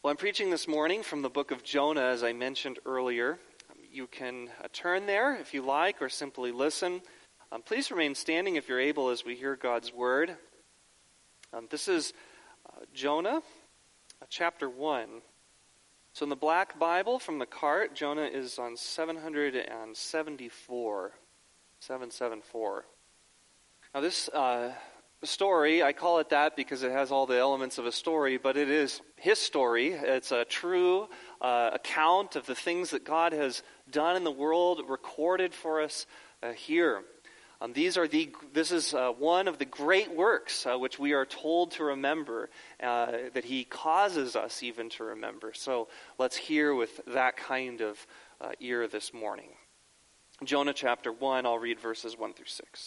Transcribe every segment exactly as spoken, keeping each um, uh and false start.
Well, I'm preaching this morning from the book of Jonah, as I mentioned earlier. You can uh, turn there if you like, or simply listen. Um, please remain standing if you're able as we hear God's word. Um, this is uh, Jonah, uh, chapter one. So in the Black Bible from the cart, Jonah is on seven seventy-four. seven seventy-four. Now this uh, story, I call it that because it has all the elements of a story, but it is his story. It's a true uh, account of the things that God has done in the world, recorded for us uh, here. Um, these are the. This is uh, one of the great works uh, which we are told to remember, uh, that he causes us even to remember. So let's hear with that kind of uh, ear this morning. Jonah chapter one, I'll read verses one through six.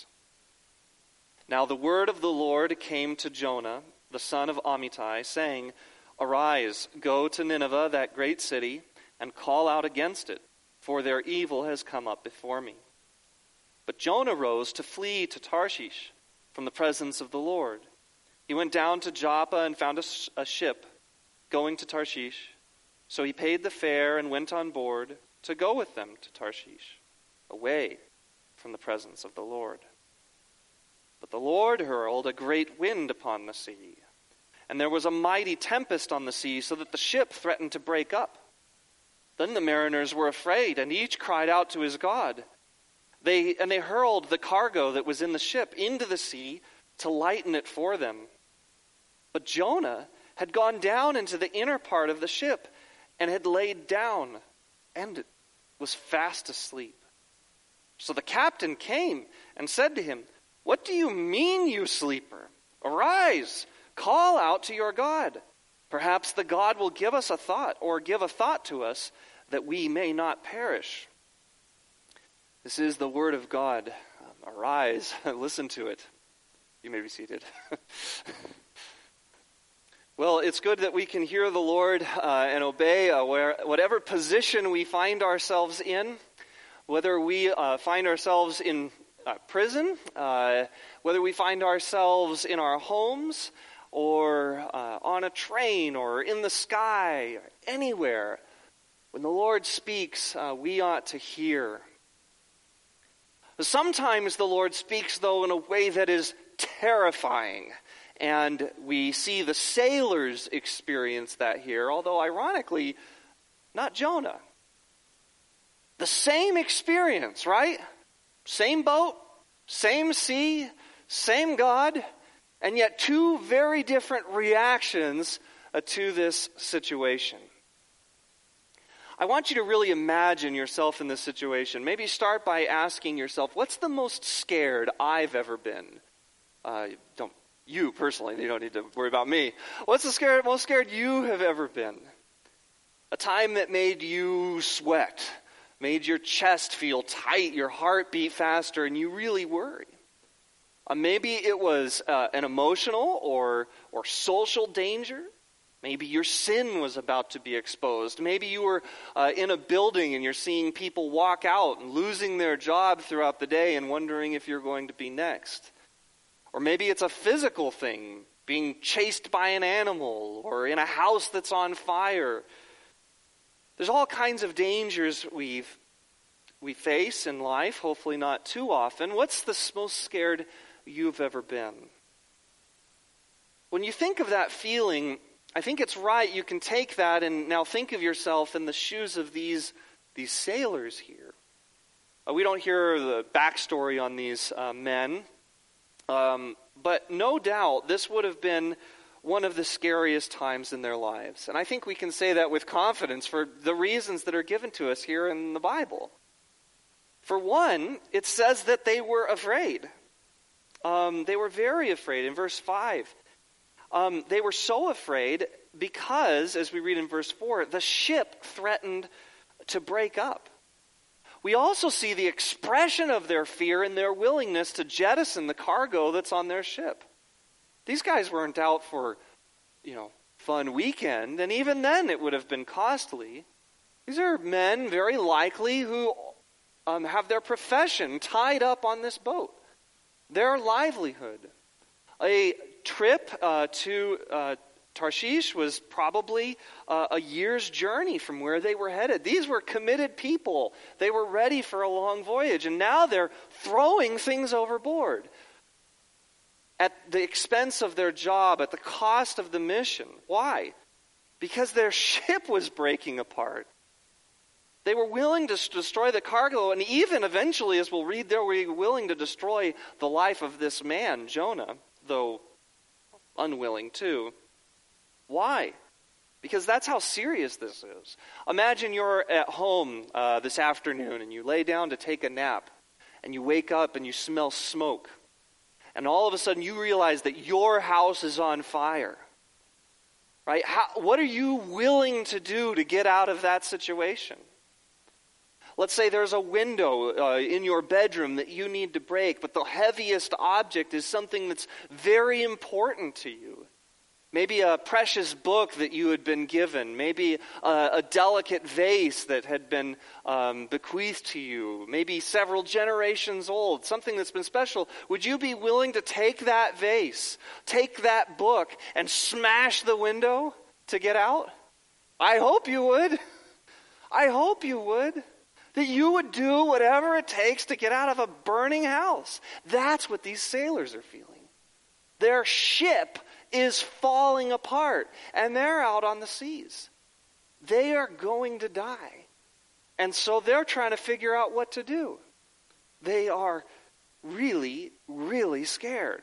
Now the word of the Lord came to Jonah, the son of Amittai, saying, Arise, go to Nineveh, that great city, and call out against it, for their evil has come up before me. But Jonah rose to flee to Tarshish from the presence of the Lord. He went down to Joppa and found a, a ship going to Tarshish. So he paid the fare and went on board to go with them to Tarshish, away from the presence of the Lord. But the Lord hurled a great wind upon the sea, and there was a mighty tempest on the sea, so that the ship threatened to break up. Then the mariners were afraid, and each cried out to his God. They and they hurled the cargo that was in the ship into the sea to lighten it for them. But Jonah had gone down into the inner part of the ship and had laid down and was fast asleep. So the captain came and said to him, What do you mean, you sleeper? Arise, call out to your God. Perhaps the God will give us a thought, or give a thought to us, that we may not perish. This is the word of God. Um, arise, listen to it. You may be seated. Well, it's good that we can hear the Lord uh, and obey uh, where, whatever position we find ourselves in, whether we uh, find ourselves in uh, prison, uh, whether we find ourselves in our homes, or uh, on a train, or in the sky, or anywhere. When the Lord speaks, uh, we ought to hear. Sometimes the Lord speaks, though, in a way that is terrifying. And we see the sailors experience that here, although ironically, not Jonah. The same experience, right? Same boat, same sea, same God, and yet two very different reactions uh, to this situation. I want you to really imagine yourself in this situation. Maybe start by asking yourself, what's the most scared I've ever been? Uh, don't you personally, you don't need to worry about me. What's the scared, most scared you have ever been? A time that made you sweat, made your chest feel tight, your heart beat faster, and you really worry. Uh, maybe it was uh, an emotional or or social danger. Maybe your sin was about to be exposed. Maybe you were uh, in a building and you're seeing people walk out and losing their job throughout the day and wondering if you're going to be next. Or maybe it's a physical thing, being chased by an animal or in a house that's on fire. There's all kinds of dangers we've, we face in life, hopefully not too often. What's the most scared you've ever been? When you think of that feeling, I think it's right, you can take that and now think of yourself in the shoes of these, these sailors here. Uh, we don't hear the backstory on these uh, men, um, but no doubt this would have been one of the scariest times in their lives. And I think we can say that with confidence for the reasons that are given to us here in the Bible. For one, it says that they were afraid. Um, they were very afraid. In verse five, Um, they were so afraid because, as we read in verse four, the ship threatened to break up. We also see the expression of their fear in their willingness to jettison the cargo that's on their ship. These guys weren't out for, you know, fun weekend, and even then it would have been costly. These are men, very likely, who um, have their profession tied up on this boat, their livelihood. A trip uh, to uh, Tarshish was probably uh, a year's journey from where they were headed. These were committed people. They were ready for a long voyage, and now they're throwing things overboard at the expense of their job, at the cost of the mission. Why? Because their ship was breaking apart. They were willing to destroy the cargo, and even eventually, as we'll read, they were willing to destroy the life of this man, Jonah, though unwilling too. Why? Because that's how serious this is. Imagine you're at home uh, this afternoon, and you lay down to take a nap, and you wake up and you smell smoke. And all of a sudden you realize that your house is on fire. Right? How, what are you willing to do to get out of that situation? Let's say there's a window uh, in your bedroom that you need to break, but the heaviest object is something that's very important to you. Maybe a precious book that you had been given. Maybe a, a delicate vase that had been um, bequeathed to you. Maybe several generations old. Something that's been special. Would you be willing to take that vase, take that book, and smash the window to get out? I hope you would. I hope you would. That you would do whatever it takes to get out of a burning house. That's what these sailors are feeling. Their ship is falling apart, and they're out on the seas. They are going to die. And so they're trying to figure out what to do. They are really, really scared.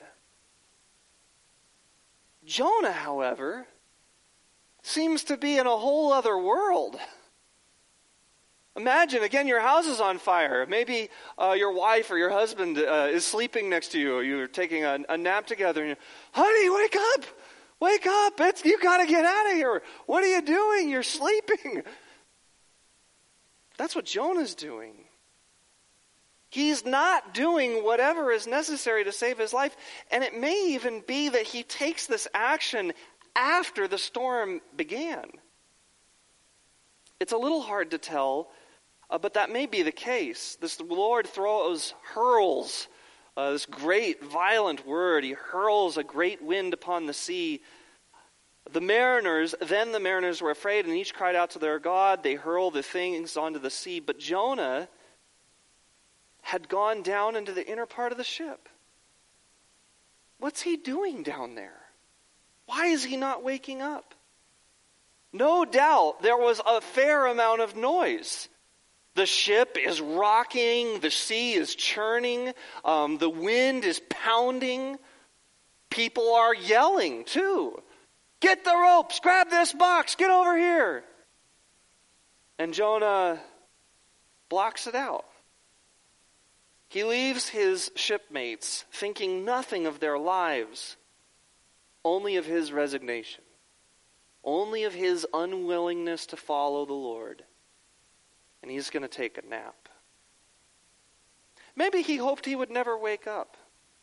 Jonah, however, seems to be in a whole other world. Imagine, again, your house is on fire. Maybe uh, your wife or your husband uh, is sleeping next to you. You're taking a, a nap together. And you're, honey, wake up! Wake up! It's, you got to get out of here. What are you doing? You're sleeping. That's what Jonah's doing. He's not doing whatever is necessary to save his life. And it may even be that he takes this action after the storm began. It's a little hard to tell. Uh, but that may be the case. This Lord throws, hurls, uh, this great violent word. He hurls a great wind upon the sea. The mariners, then the mariners were afraid, and each cried out to their God. They hurl the things onto the sea. But Jonah had gone down into the inner part of the ship. What's he doing down there? Why is he not waking up? No doubt there was a fair amount of noise. The ship is rocking, the sea is churning, um, the wind is pounding. People are yelling too. Get the ropes, grab this box, get over here. And Jonah blocks it out. He leaves his shipmates thinking nothing of their lives, only of his resignation, only of his unwillingness to follow the Lord. And he's going to take a nap. Maybe he hoped he would never wake up.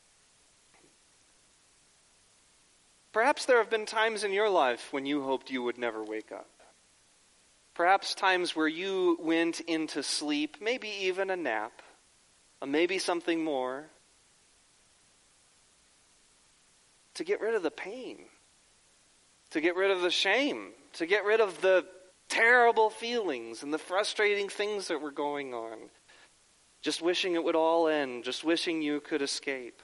Perhaps there have been times in your life when you hoped you would never wake up. Perhaps times where you went into sleep, maybe even a nap, or maybe something more, to get rid of the pain, to get rid of the shame, to get rid of the terrible feelings and the frustrating things that were going on. Just wishing it would all end, just wishing you could escape.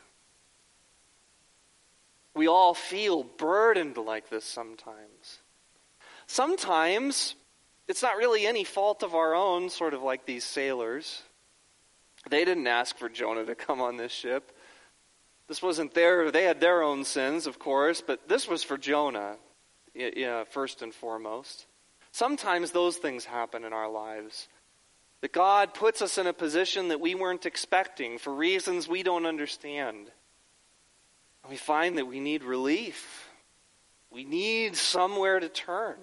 We all feel burdened like this sometimes. Sometimes it's not really any fault of our own, sort of like these sailors. They didn't ask for Jonah to come on this ship. This wasn't their, they had their own sins, of course, but this was for Jonah, yeah, first and foremost. Sometimes those things happen in our lives. That God puts us in a position that we weren't expecting for reasons we don't understand. And we find that we need relief. We need somewhere to turn.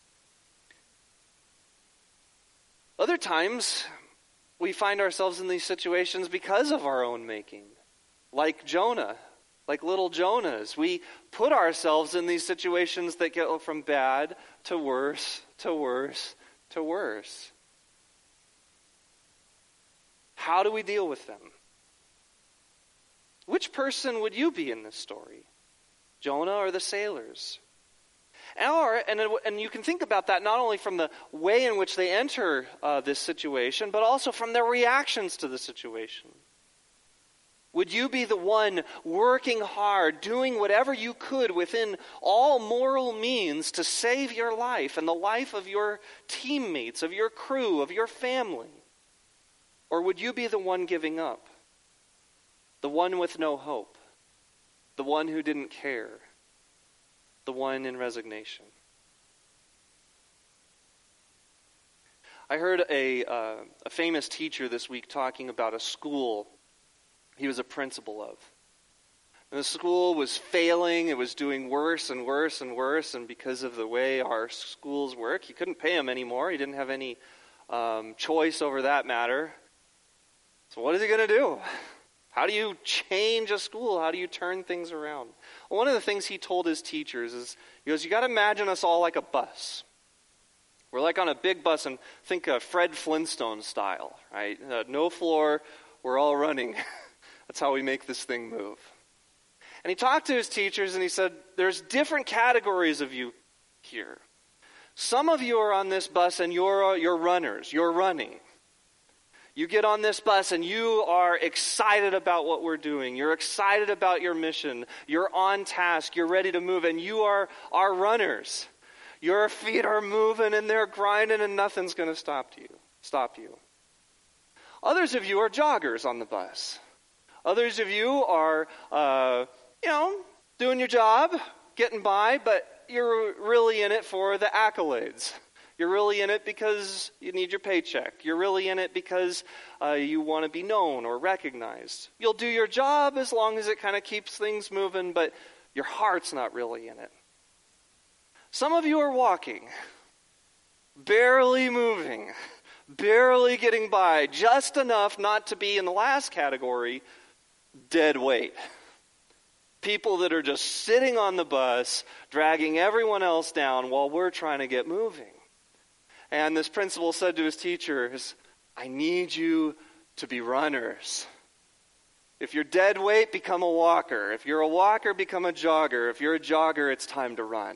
Other times, we find ourselves in these situations because of our own making. Like Jonah, like little Jonahs. We put ourselves in these situations that go from bad to worse, to worse, to worse. How do we deal with them? Which person would you be in this story? Jonah or the sailors? Or, and, and you can think about that not only from the way in which they enter uh, this situation, but also from their reactions to the situation. Would you be the one working hard, doing whatever you could within all moral means to save your life and the life of your teammates, of your crew, of your family? Or would you be the one giving up? The one with no hope? The one who didn't care? The one in resignation? I heard a, uh, a famous teacher this week talking about a school he was a principal of. And the school was failing. It was doing worse and worse and worse. And because of the way our schools work, he couldn't pay him anymore. He didn't have any um, choice over that matter. So what is he going to do? How do you change a school? How do you turn things around? Well, one of the things he told his teachers is, he goes, you got to imagine us all like a bus. We're like on a big bus, and think of Fred Flintstone style, right? Uh, no floor, we're all running. That's how we make this thing move. And he talked to his teachers and he said, there's different categories of you here. Some of you are on this bus and you're, you're runners. You're running. You get on this bus and you are excited about what we're doing. You're excited about your mission. You're on task. You're ready to move. And you are our runners. Your feet are moving and they're grinding and nothing's going to stop you. Stop you. Others of you are joggers on the bus. Others of you are, uh, you know, doing your job, getting by, but you're really in it for the accolades. You're really in it because you need your paycheck. You're really in it because uh, you want to be known or recognized. You'll do your job as long as it kind of keeps things moving, but your heart's not really in it. Some of you are walking, barely moving, barely getting by, just enough not to be in the last category, dead weight. People that are just sitting on the bus, dragging everyone else down while we're trying to get moving. And this principal said to his teachers, I need you to be runners. If you're dead weight, become a walker. If you're a walker, become a jogger. If you're a jogger, it's time to run.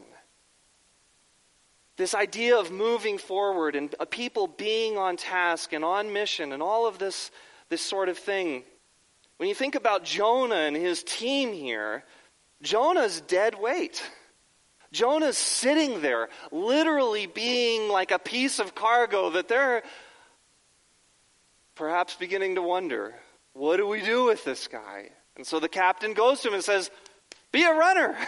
This idea of moving forward and people being on task and on mission and all of this, this sort of thing. When you think about Jonah and his team here, Jonah's dead weight. Jonah's sitting there, literally being like a piece of cargo that they're perhaps beginning to wonder, what do we do with this guy? And so the captain goes to him and says, be a runner.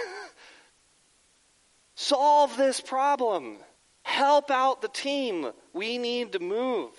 Solve this problem. Help out the team. We need to move.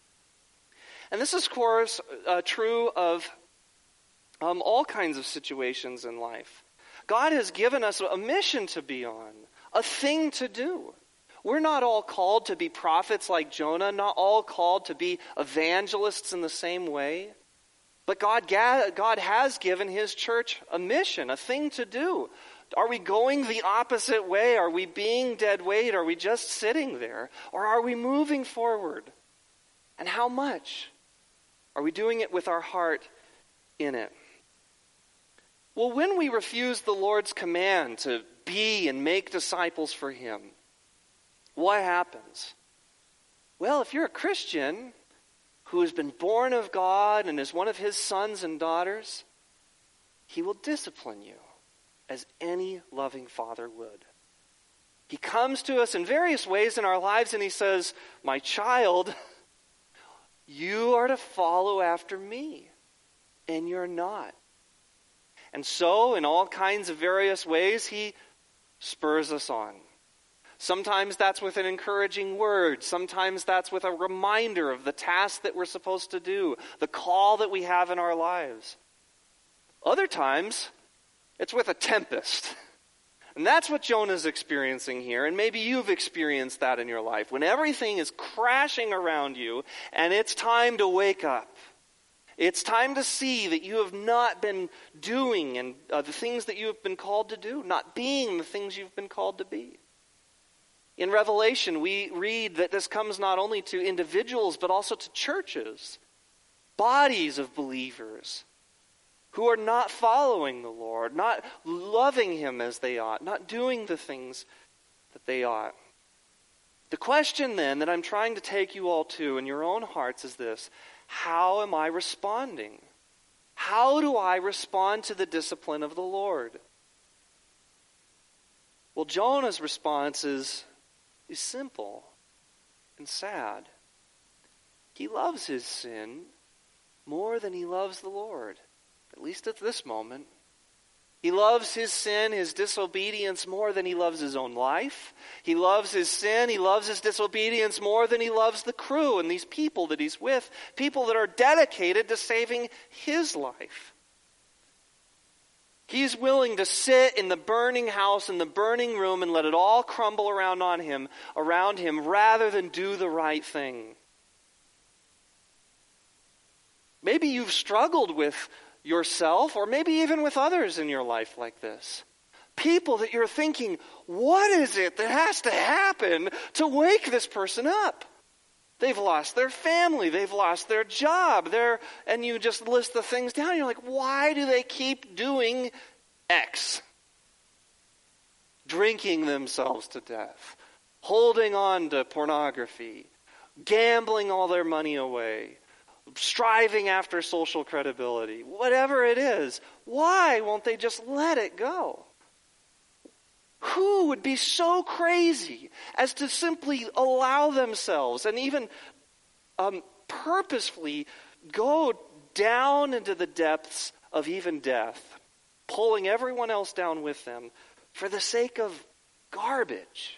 And this is, of course, uh, true of Um, all kinds of situations in life. God has given us a mission to be on, a thing to do. We're not all called to be prophets like Jonah, not all called to be evangelists in the same way. But God, God has given his church a mission, a thing to do. Are we going the opposite way? Are we being dead weight? Are we just sitting there? Or are we moving forward? And how much? Are we doing it with our heart in it? Well, when we refuse the Lord's command to be and make disciples for him, what happens? Well, if you're a Christian who has been born of God and is one of his sons and daughters, he will discipline you as any loving father would. He comes to us in various ways in our lives and he says, my child, you are to follow after me, and you're not. And so, in all kinds of various ways, he spurs us on. Sometimes that's with an encouraging word. Sometimes that's with a reminder of the task that we're supposed to do, the call that we have in our lives. Other times, it's with a tempest. And that's what Jonah's experiencing here, and maybe you've experienced that in your life, when everything is crashing around you, and it's time to wake up. It's time to see that you have not been doing and uh, the things that you have been called to do, not being the things you've been called to be. In Revelation, we read that this comes not only to individuals, but also to churches, bodies of believers who are not following the Lord, not loving him as they ought, not doing the things that they ought. The question then that I'm trying to take you all to in your own hearts is this: how am I responding? How do I respond to the discipline of the Lord? Well, Jonah's response is, is simple and sad. He loves his sin more than he loves the Lord, at least at this moment. He loves his sin, his disobedience, more than he loves his own life. He loves his sin, he loves his disobedience more than he loves the crew and these people that he's with, people that are dedicated to saving his life. He's willing to sit in the burning house, in the burning room, and let it all crumble around on him, around him, rather than do the right thing. Maybe you've struggled with yourself, or maybe even with others in your life like this. People that you're thinking, what is it that has to happen to wake this person up? They've lost their family, they've lost their job, they're, and you just list the things down, and you're like, why do they keep doing X? Drinking themselves to death, holding on to pornography, gambling all their money away, striving after social credibility, whatever it is. Why won't they just let it go? Who would be so crazy as to simply allow themselves and even um, purposefully go down into the depths of even death, pulling everyone else down with them for the sake of garbage?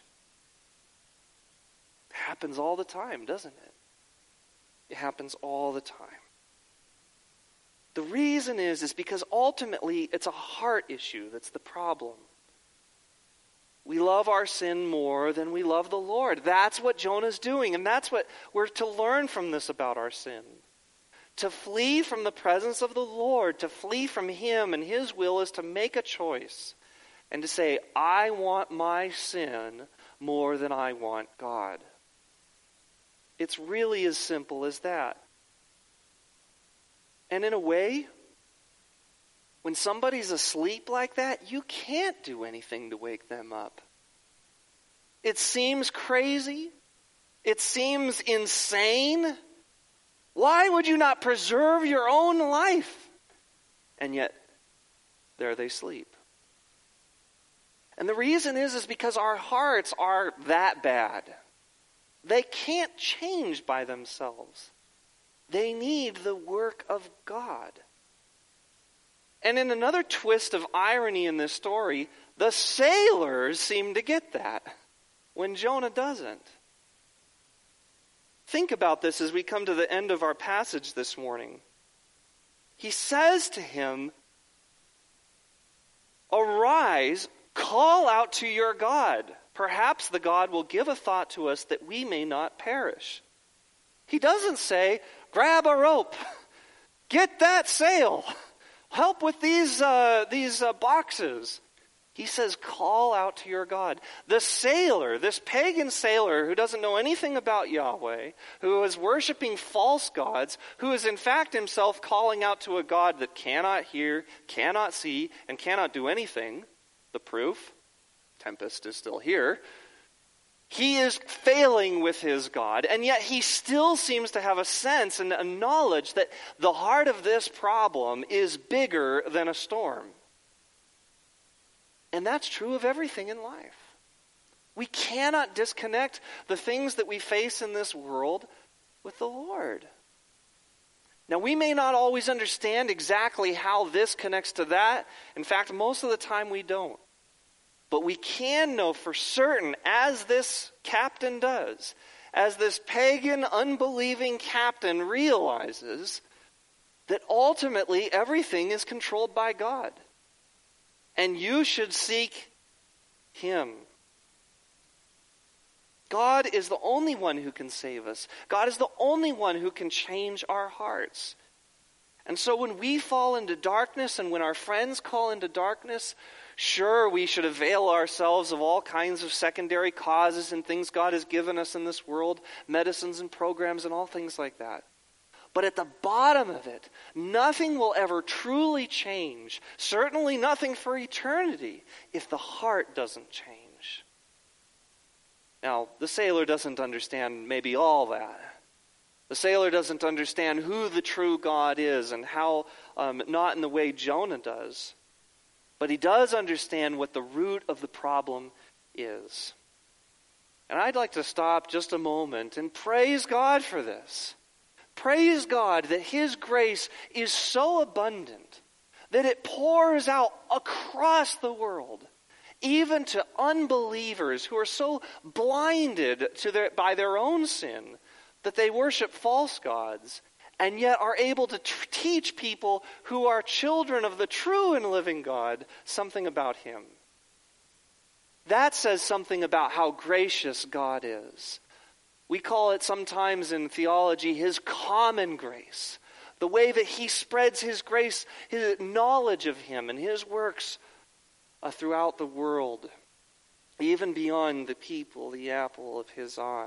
It happens all the time, doesn't it? It happens all the time. The reason is, is because ultimately it's a heart issue that's the problem. We love our sin more than we love the Lord. That's what Jonah's doing, and that's what we're to learn from this about our sin. To flee from the presence of the Lord, to flee from Him and His will, is to make a choice and to say, I want my sin more than I want God. It's really as simple as that. And in a way, when somebody's asleep like that, you can't do anything to wake them up. It seems crazy. It seems insane. Why would you not preserve your own life? And yet, there they sleep. And the reason is, is because our hearts are that bad. They can't change by themselves. They need the work of God. And in another twist of irony in this story, the sailors seem to get that when Jonah doesn't. Think about this as we come to the end of our passage this morning. He says to him, arise, call out to your God. Perhaps the God will give a thought to us that we may not perish. He doesn't say, grab a rope, get that sail, help with these uh, these uh, boxes. He says, call out to your God. The sailor, this pagan sailor who doesn't know anything about Yahweh, who is worshiping false gods, who is in fact himself calling out to a God that cannot hear, cannot see, and cannot do anything. The proof, tempest is still here. He is failing with his God, and yet he still seems to have a sense and a knowledge that the heart of this problem is bigger than a storm. And that's true of everything in life. We cannot disconnect the things that we face in this world with the Lord. Now, we may not always understand exactly how this connects to that. In fact, most of the time we don't. But we can know for certain, as this captain does, as this pagan, unbelieving captain realizes, that ultimately everything is controlled by God. And you should seek Him. God is the only one who can save us. God is the only one who can change our hearts. And so when we fall into darkness and when our friends call into darkness, sure, we should avail ourselves of all kinds of secondary causes and things God has given us in this world, medicines and programs and all things like that. But at the bottom of it, nothing will ever truly change, certainly nothing for eternity, if the heart doesn't change. Now, the sailor doesn't understand maybe all that. The sailor doesn't understand who the true God is and how, um, not in the way Jonah does. But he does understand what the root of the problem is. And I'd like to stop just a moment and praise God for this. Praise God that His grace is so abundant that it pours out across the world, even to unbelievers who are so blinded to their, by their own sin that they worship false gods, and yet are able to tr- teach people who are children of the true and living God something about Him. That says something about how gracious God is. We call it sometimes in theology His common grace. The way that He spreads His grace, His knowledge of Him and His works uh, throughout the world, even beyond the people, the apple of His eye.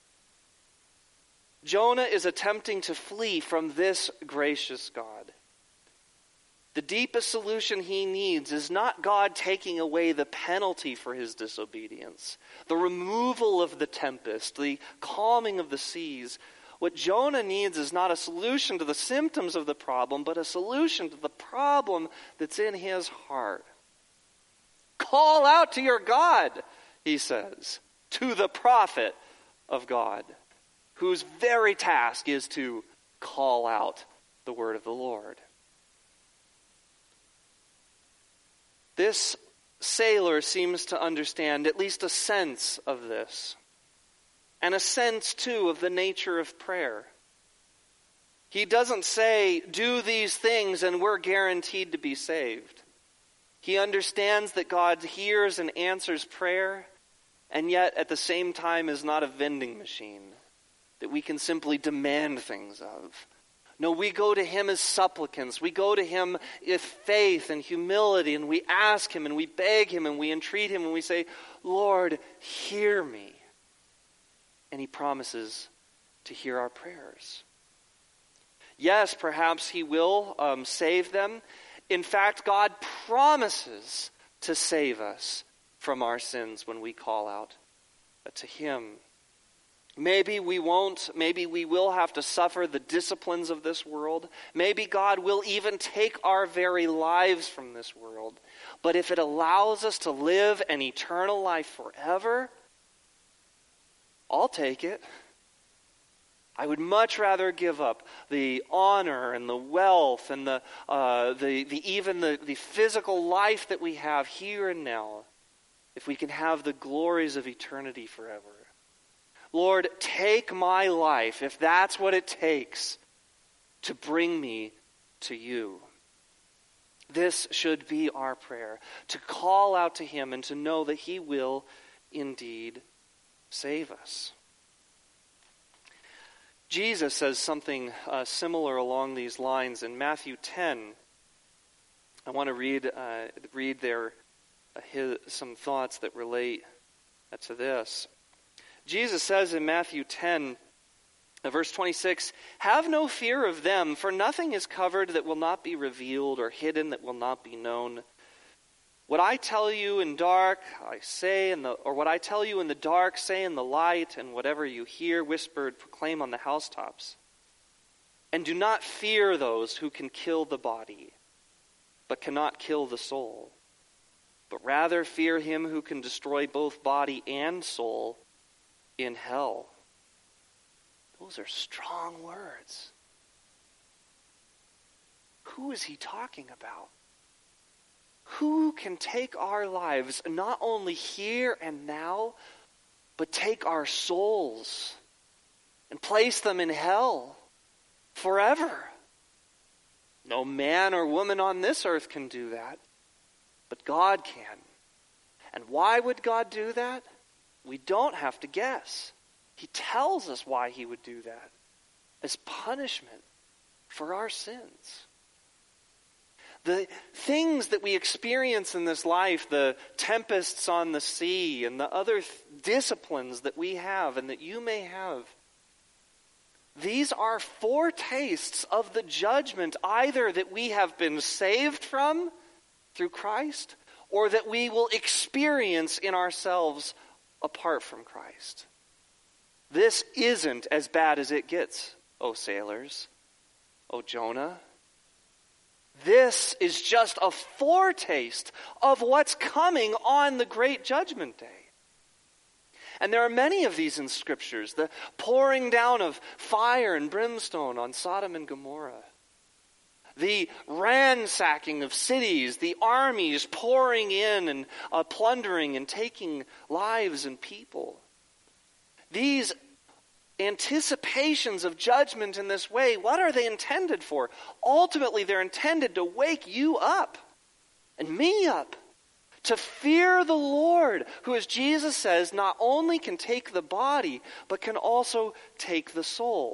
Jonah is attempting to flee from this gracious God. The deepest solution he needs is not God taking away the penalty for his disobedience, the removal of the tempest, the calming of the seas. What Jonah needs is not a solution to the symptoms of the problem, but a solution to the problem that's in his heart. Call out to your God, he says, to the prophet of God, whose very task is to call out the word of the Lord. This sailor seems to understand at least a sense of this, and a sense, too, of the nature of prayer. He doesn't say, do these things and we're guaranteed to be saved. He understands that God hears and answers prayer, and yet at the same time is not a vending machine that we can simply demand things of. No, we go to Him as supplicants. We go to Him with faith and humility, and we ask Him and we beg Him and we entreat Him and we say, Lord, hear me. And He promises to hear our prayers. Yes, perhaps He will um, save them. In fact, God promises to save us from our sins when we call out to Him. Maybe we won't, maybe we will have to suffer the disciplines of this world. Maybe God will even take our very lives from this world. But if it allows us to live an eternal life forever, I'll take it. I would much rather give up the honor and the wealth and the uh, the, the even the, the physical life that we have here and now, if we can have the glories of eternity forever. Lord, take my life, if that's what it takes, to bring me to you. This should be our prayer, to call out to Him and to know that He will indeed save us. Jesus says something uh, similar along these lines in Matthew ten. I want to read uh, read there uh, his, some thoughts that relate uh, to this. Jesus says in Matthew ten, verse twenty-six, "Have no fear of them, for nothing is covered that will not be revealed, or hidden that will not be known. What I tell you in dark, I say in the, or what I tell you in the dark, say in the light, and whatever you hear whispered, proclaim on the housetops. And do not fear those who can kill the body, but cannot kill the soul. But rather fear him who can destroy both body and soul in hell." Those are strong words. Who is he talking about? Who can take our lives, not only here and now, but take our souls and place them in hell forever? No man or woman on this earth can do that, but God can. And why would God do that? We don't have to guess. He tells us why He would do that, as punishment for our sins. The things that we experience in this life, the tempests on the sea and the other th- disciplines that we have and that you may have, these are foretastes of the judgment either that we have been saved from through Christ, or that we will experience in ourselves apart from Christ. This isn't as bad as it gets, O sailors, O Jonah. This is just a foretaste of what's coming on the great judgment day. And there are many of these in scriptures, the pouring down of fire and brimstone on Sodom and Gomorrah, the ransacking of cities, the armies pouring in and uh, plundering and taking lives and people. These anticipations of judgment in this way, what are they intended for? Ultimately, they're intended to wake you up and me up to fear the Lord, who, as Jesus says, not only can take the body, but can also take the soul.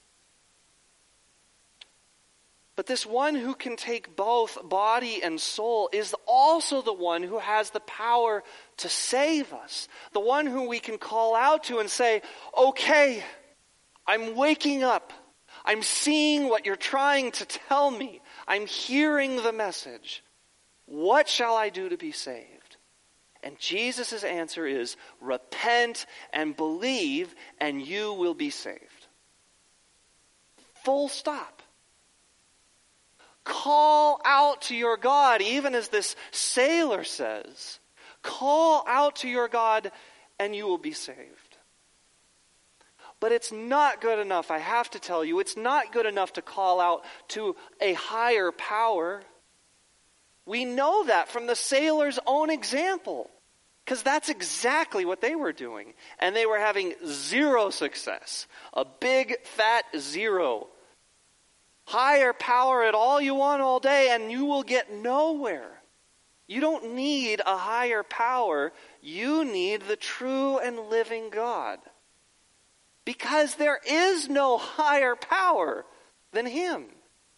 But this one who can take both body and soul is also the one who has the power to save us. The one who we can call out to and say, okay, I'm waking up. I'm seeing what you're trying to tell me. I'm hearing the message. What shall I do to be saved? And Jesus' answer is, repent and believe, and you will be saved. Full stop. Call out to your God, even as this sailor says. Call out to your God and you will be saved. But it's not good enough, I have to tell you, it's not good enough to call out to a higher power. We know that from the sailor's own example, because that's exactly what they were doing. And they were having zero success. A big fat zero. Higher power at all you want all day, and you will get nowhere. You don't need a higher power. You need the true and living God. Because there is no higher power than Him.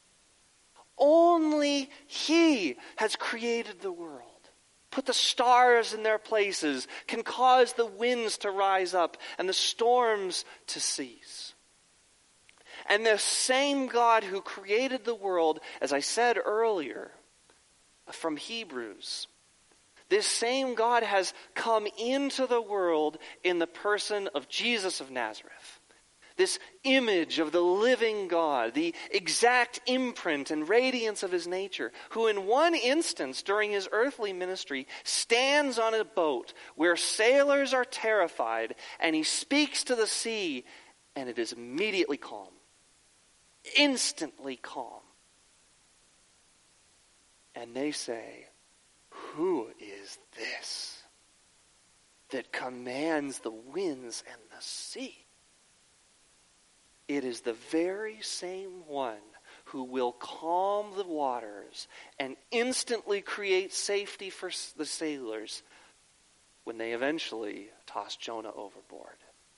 Only He has created the world, put the stars in their places, can cause the winds to rise up and the storms to cease. And the same God who created the world, as I said earlier, from Hebrews, this same God has come into the world in the person of Jesus of Nazareth. This image of the living God, the exact imprint and radiance of His nature, who in one instance during His earthly ministry stands on a boat where sailors are terrified, and He speaks to the sea, and it is immediately calm. Instantly calm. And they say, who is this that commands the winds and the sea? It is the very same one who will calm the waters and instantly create safety for the sailors when they eventually toss Jonah overboard.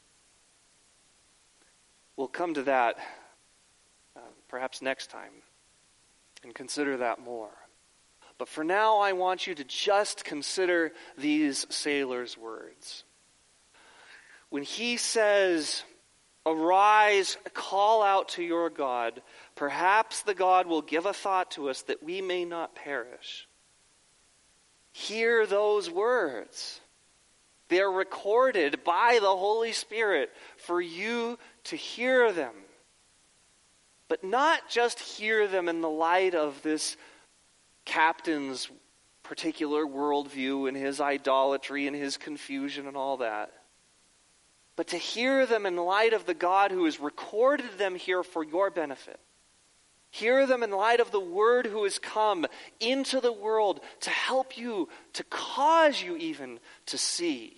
We'll come to that uh, perhaps next time and consider that more. But for now, I want you to just consider these sailors' words. When he says, arise, call out to your God, perhaps the God will give a thought to us that we may not perish. Hear those words. They're recorded by the Holy Spirit for you to hear them. But not just hear them in the light of this captain's particular worldview and his idolatry and his confusion and all that. But to hear them in light of the God who has recorded them here for your benefit. Hear them in light of the Word who has come into the world to help you, to cause you even to see.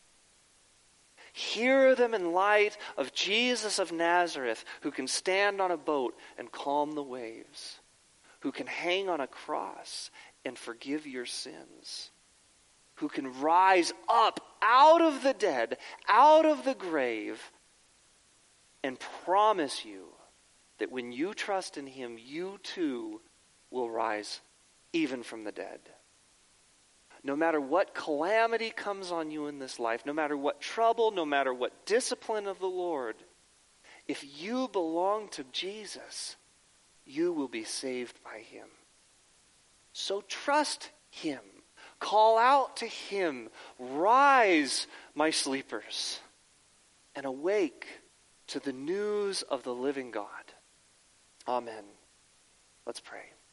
Hear them in light of Jesus of Nazareth, who can stand on a boat and calm the waves, who can hang on a cross and forgive your sins, who can rise up out of the dead, out of the grave, and promise you that when you trust in Him, you too will rise even from the dead. No matter what calamity comes on you in this life, no matter what trouble, no matter what discipline of the Lord, if you belong to Jesus, you will be saved by Him. So trust Him. Call out to him, rise, my sleepers, and awake to the news of the living God. Amen. Let's pray.